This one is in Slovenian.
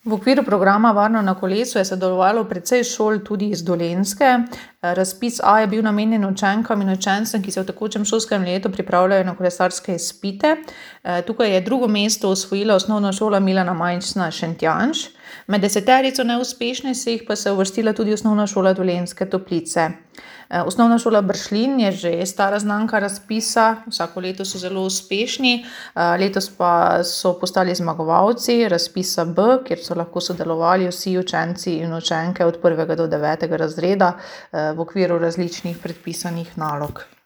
V okviru programa Varno na kolesu je sodelovalo precej šol tudi iz Dolenjske. Razpis A je bil namenjen učenkam in učencem, ki se v tekočem šolskem letu pripravljajo na kolesarske izpite. Tukaj je drugo mesto osvojila osnovna šola Milana Majčna Šentjanž. Med deseterico neuspešnih pa se je uvrstila tudi osnovna šola Dolenjske Toplice. Osnovna šola Bršljin je že stara znanka razpisa, vsako leto so zelo uspešni, letos pa so postali zmagovalci razpisa B, kjer so lahko sodelovali vsi učenci in učenke od 1. do 9. razreda v okviru različnih predpisanih nalog.